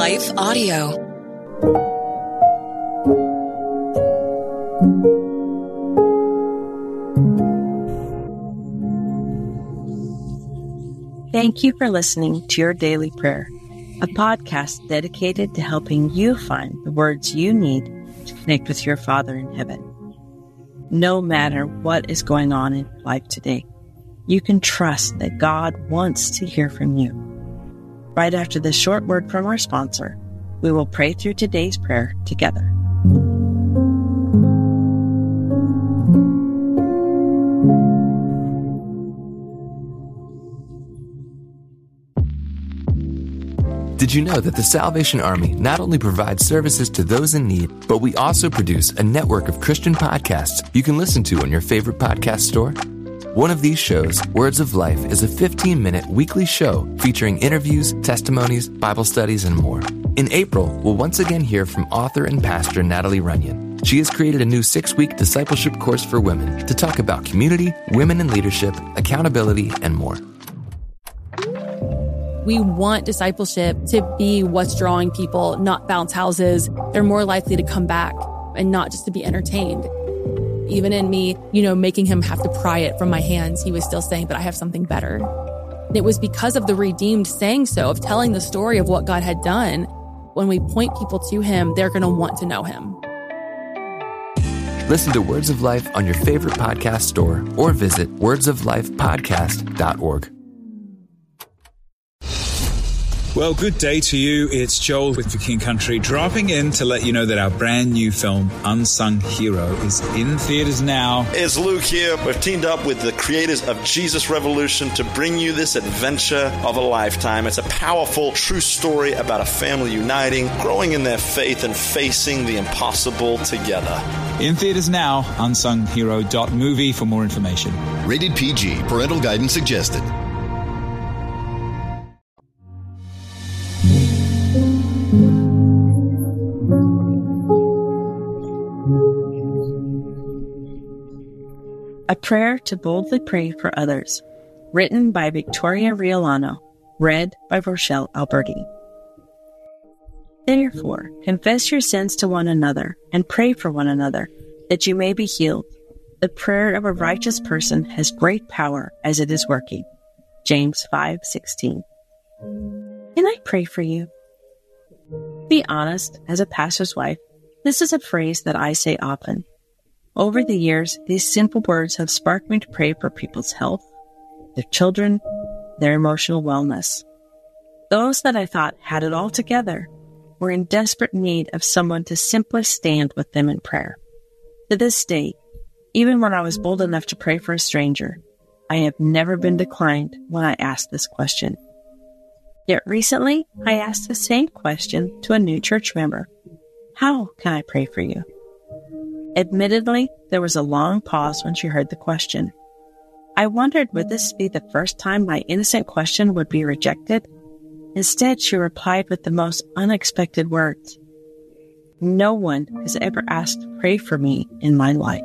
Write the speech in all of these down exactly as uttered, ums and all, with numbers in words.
Life Audio. Thank you for listening to Your Daily Prayer, a podcast dedicated to helping you find the words you need to connect with your Father in heaven. No matter what is going on in life today, you can trust that God wants to hear from you. Right after this short word from our sponsor, we will pray through today's prayer together. Did you know that the Salvation Army not only provides services to those in need, but we also produce a network of Christian podcasts you can listen to on your favorite podcast store? One of these shows, Words of Life, is a fifteen-minute weekly show featuring interviews, testimonies, Bible studies, and more. In April, we'll once again hear from author and pastor Natalie Runyon. She has created a new six-week discipleship course for women to talk about community, women in leadership, accountability, and more. We want discipleship to be what's drawing people, not bounce houses. They're more likely to come back and not just to be entertained. Even in me, you know, making him have to pry it from my hands, he was still saying, but I have something better. And it was because of the redeemed saying so, of telling the story of what God had done. When we point people to him, they're going to want to know him. Listen to Words of Life on your favorite podcast store or visit words of life podcast dot org. Well, good day to you. It's Joel with The King Country, dropping in to let you know that our brand new film, Unsung Hero, is in theaters now. It's Luke here. We've teamed up with the creators of Jesus Revolution to bring you this adventure of a lifetime. It's a powerful, true story about a family uniting, growing in their faith, and facing the impossible together. In theaters now, unsung hero dot movie for more information. Rated P G. Parental guidance suggested. A Prayer to Boldly Pray for Others, written by Victoria Riolano, read by Rochelle Alberti. Therefore, confess your sins to one another and pray for one another, that you may be healed. The prayer of a righteous person has great power as it is working. James five sixteen. Can I pray for you? To be honest, as a pastor's wife, this is a phrase that I say often. Over the years, these simple words have sparked me to pray for people's health, their children, their emotional wellness. Those that I thought had it all together were in desperate need of someone to simply stand with them in prayer. To this day, even when I was bold enough to pray for a stranger, I have never been declined when I asked this question. Yet recently, I asked the same question to a new church member. How can I pray for you? Admittedly, there was a long pause when she heard the question. I wondered, would this be the first time my innocent question would be rejected? Instead, she replied with the most unexpected words. No one has ever asked to pray for me in my life.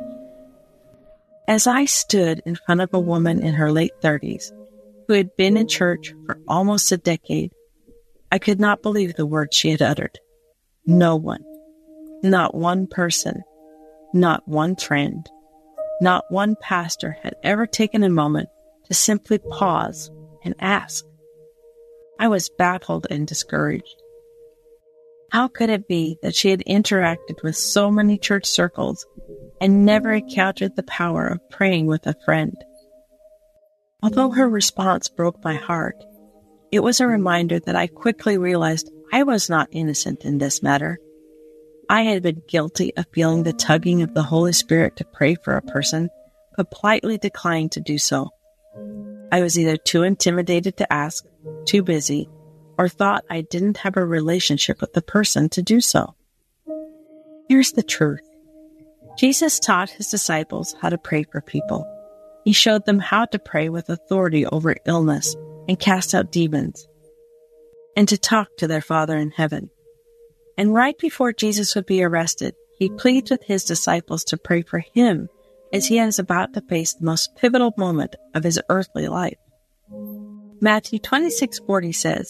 As I stood in front of a woman in her late thirties, who had been in church for almost a decade, I could not believe the words she had uttered. No one, not one person, not one friend, not one pastor had ever taken a moment to simply pause and ask. I was baffled and discouraged. How could it be that she had interacted with so many church circles and never encountered the power of praying with a friend? Although her response broke my heart, it was a reminder that I quickly realized I was not innocent in this matter. I had been guilty of feeling the tugging of the Holy Spirit to pray for a person, but politely declined to do so. I was either too intimidated to ask, too busy, or thought I didn't have a relationship with the person to do so. Here's the truth. Jesus taught his disciples how to pray for people. He showed them how to pray with authority over illness and cast out demons, and to talk to their Father in heaven. And right before Jesus would be arrested, he pleads with his disciples to pray for him as he is about to face the most pivotal moment of his earthly life. Matthew twenty-six forty says,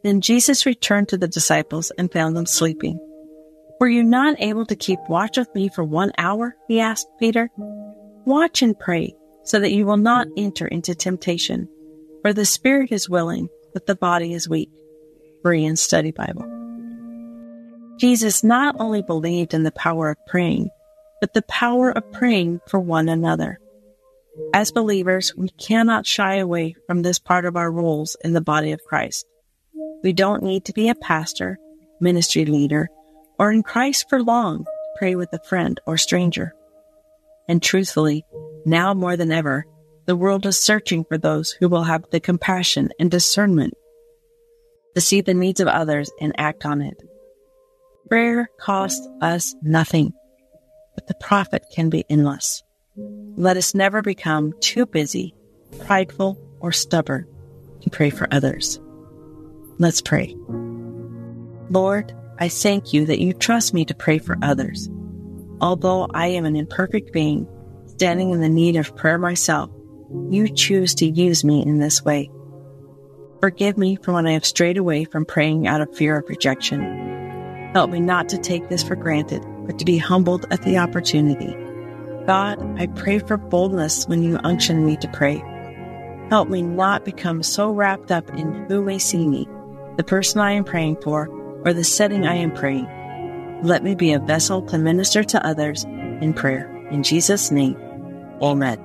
Then Jesus returned to the disciples and found them sleeping. Were you not able to keep watch with me for one hour? He asked Peter. Watch and pray so that you will not enter into temptation. For the spirit is willing, but the body is weak. Berean Study Bible. Jesus not only believed in the power of praying, but the power of praying for one another. As believers, we cannot shy away from this part of our roles in the body of Christ. We don't need to be a pastor, ministry leader, or in Christ for long to pray with a friend or stranger. And truthfully, now more than ever, the world is searching for those who will have the compassion and discernment to see the needs of others and act on it. Prayer costs us nothing, but the profit can be endless. Let us never become too busy, prideful, or stubborn to pray for others. Let's pray. Lord, I thank you that you trust me to pray for others. Although I am an imperfect being, standing in the need of prayer myself, you choose to use me in this way. Forgive me for when I have strayed away from praying out of fear of rejection. Help me not to take this for granted, but to be humbled at the opportunity. God, I pray for boldness when you unction me to pray. Help me not become so wrapped up in who may see me, the person I am praying for, or the setting I am praying. Let me be a vessel to minister to others in prayer. In Jesus' name, amen.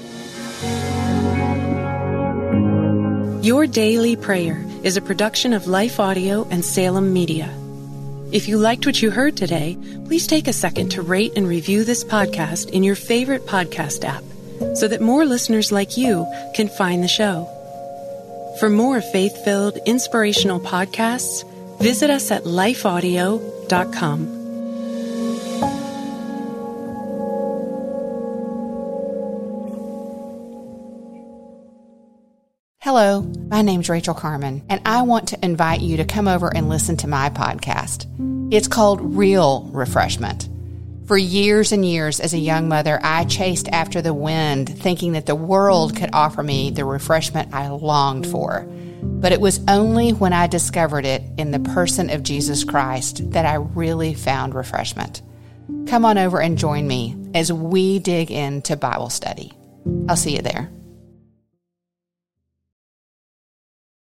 Your Daily Prayer is a production of Life Audio and Salem Media. If you liked what you heard today, please take a second to rate and review this podcast in your favorite podcast app so that more listeners like you can find the show. For more faith-filled, inspirational podcasts, visit us at life audio dot com. Hello, my name's Rachel Carmen, and I want to invite you to come over and listen to my podcast. It's called Real Refreshment. For years and years as a young mother, I chased after the wind, thinking that the world could offer me the refreshment I longed for. But it was only when I discovered it in the person of Jesus Christ that I really found refreshment. Come on over and join me as we dig into Bible study. I'll see you there.